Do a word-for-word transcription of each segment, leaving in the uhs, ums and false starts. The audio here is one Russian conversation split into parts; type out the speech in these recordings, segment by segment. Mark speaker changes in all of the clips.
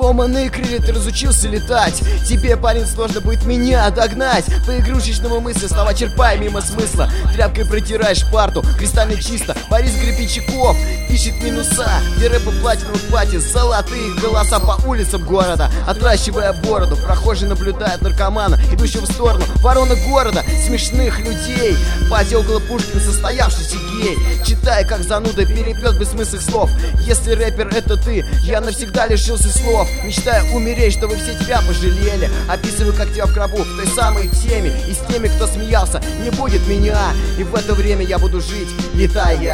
Speaker 1: сломанные крылья, ты разучился летать. Тебе, парень, сложно будет меня догнать. По игрушечному мысли слова черпай мимо смысла. Тряпкой протираешь парту, кристально чисто. Борис Гребенщиков пишет минуса, где рэпы платиновых платьев, золотые голоса по улицам города, отращивая бороду. Прохожий наблюдает наркомана, идущего в сторону ворона города, смешных людей. Пати около Пушкина состоявшийся гей, читая как зануда перепёт бессмысленных слов. Если рэпер это ты, я навсегда лишился слов. Мечтаю умереть, чтобы все тебя пожалели. Описываю, как тебя в гробу, в той самой теме. И с теми, кто смеялся, не будет меня. И в это время я буду жить, летая.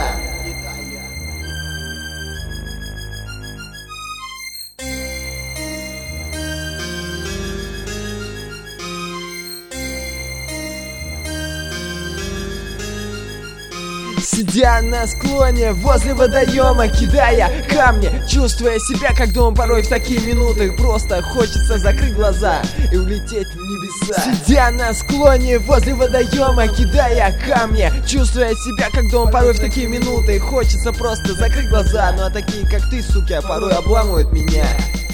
Speaker 2: Сидя на склоне возле водоема, кидая камни, чувствуя себя как дома, порой в такие минуты просто хочется закрыть глаза и улететь в небеса. Сидя на склоне возле водоема, кидая камни, чувствуя себя как дома, порой в такие минуты хочется просто закрыть глаза. Ну а такие как ты, суки, порой обламывают меня.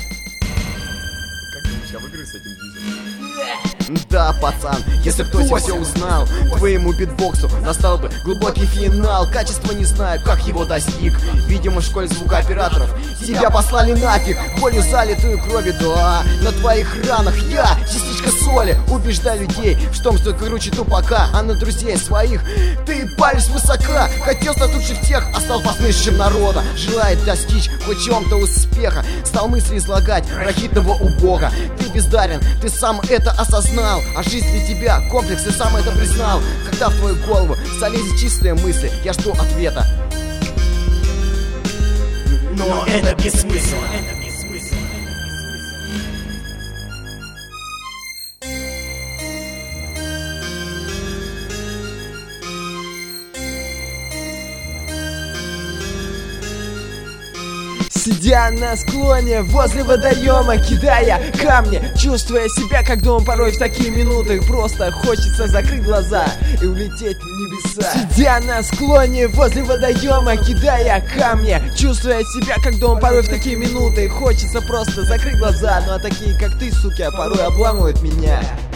Speaker 3: Как ты себя выиграть с этим дизелем?
Speaker 1: Да, пацан, если кто все узнал, твоему битбоксу настал бы глубокий финал. Качества не знаю, как его достиг. Видимо, в школе звукооператоров тебя послали нафиг, болью залитую кровью, да. На твоих ранах я, частичка соли. Убеждай людей в том, что круче тупака, а на друзей своих ты палишь высока. Хотел стать лучше всех, а стал посмешищем народа. Желает достичь хоть чем-то успеха, стал мысли излагать рахитного убога. Ты бездарен, ты сам это осознал, а жизнь для тебя комплекс, и сам это признал. Когда в твою голову залезет чистые мысли, я жду ответа.
Speaker 3: Но это бессмысленно.
Speaker 2: Сидя на склоне возле водоема, кидая камни, чувствуя себя как дома, порой в такие минуты просто хочется закрыть глаза и улететь в небеса. Сидя на склоне возле водоема, кидая камни, чувствуя себя как дома, порой в такие минуты хочется просто закрыть глаза. Ну а такие как ты, суки, порой обламывают меня.